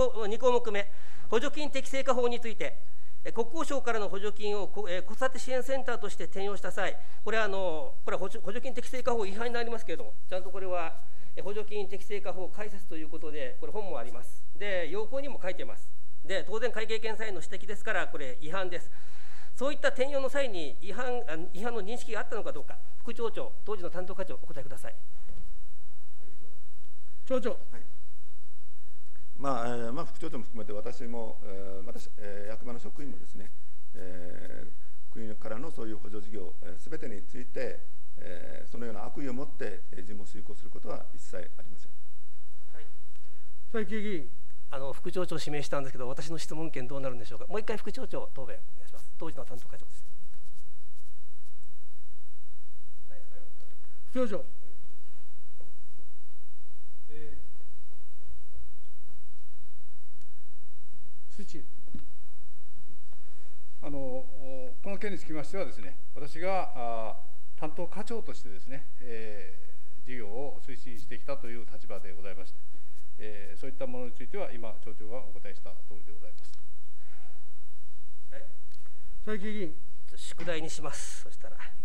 2項目目、補助金適正化法について、国交省からの補助金を子育て支援センターとして転用した際、これは補助金適正化法違反になりますけれども、ちゃんとこれは補助金適正化法解説ということで、これ本もあります。で、要項にも書いてます。で、当然会計検査院の指摘ですから、これ違反です。そういった転用の際に違反の認識があったのかどうか、副町長、当時の担当課長、お答えください。 町長。 副町長も含めて私も、また、役場の職員もですね、国からのそういう補助事業すべてについて、そのような悪意を持って事務を遂行することは一切ありません。 はい、斉木議員。 副町長を指名したんですけど、私の質問権どうなるんでしょうか。もう一回副町長、答弁お願いします。当時の担当課長です。 副町長。 この件につきましてはですね、私が担当課長としてですね、事業を推進してきたという立場でございまして、そういったものについては今町長がお答えした通りでございます。 はい、 斉木議員。 宿題にします。そしたら。